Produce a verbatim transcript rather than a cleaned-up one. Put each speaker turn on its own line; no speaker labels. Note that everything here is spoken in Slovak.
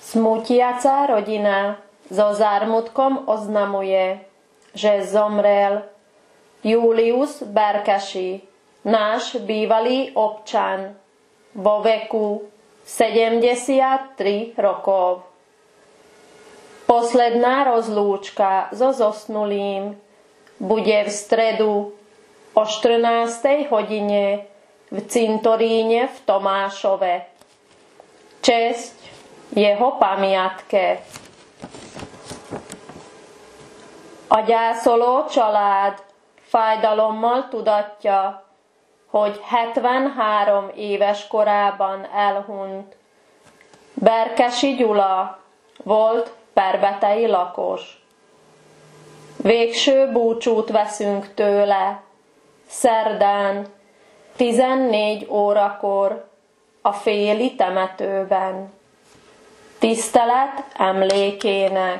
Smútiaca rodina so zármutkom oznamuje, že zomrel Julius Berkesi, náš bývalý občan, vo veku sedemdesiattri rokov. Posledná rozlúčka so zosnulým bude v stredu o štrnástej hodine v cintoríne v Tomášove. Česť jeho pamiatke. A gyászoló család fájdalommal tudatja, hogy hetvenhárom éves korában elhunyt. Berkesi Gyula volt perbetei lakos. Végső búcsút veszünk tőle, szerdán tizennégy órakor a féli temetőben. Tisztelet emlékének.